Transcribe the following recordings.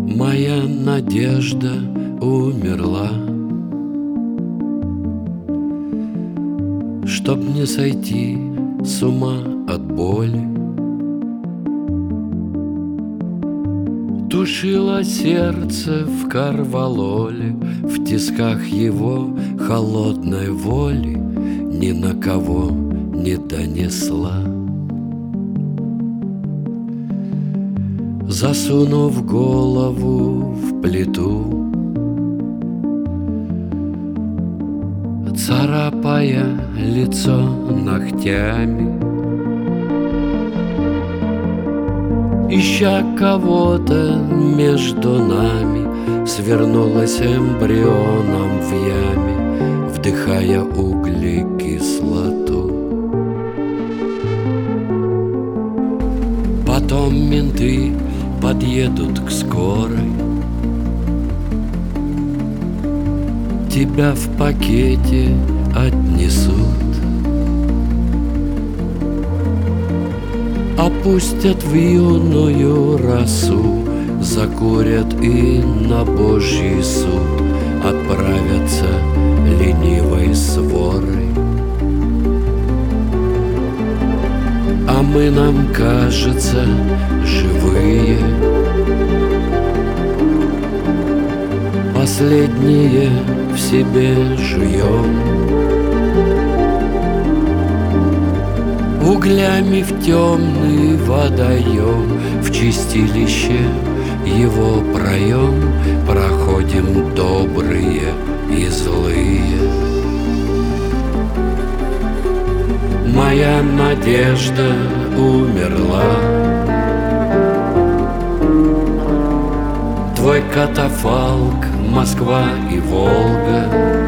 Моя надежда умерла, чтоб не сойти с ума от боли. Тушило сердце в корвалоле, в тисках его холодной воли ни на кого не донесла. Засунув голову в плиту, царапая лицо ногтями, ища кого-то между нами, свернулась эмбрионом в яме, вдыхая углекислоту. Потом менты подъедут к скорой, тебя в пакете отнесут, опустят в юную росу, закурят и на Божий суд отправятся ленивой сворой. А мы, нам кажется, живые, последние в себе жуем, углями в темный водоем, в чистилище его проем проходим добрые и злые. Моя надежда умерла, твой катафалк Москва и Волга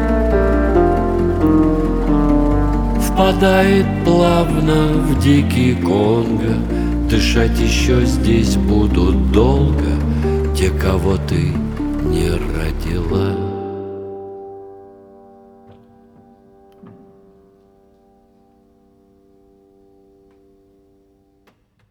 впадает плавно в дикий Конго. Дышать еще здесь будут долго те, кого ты не родила.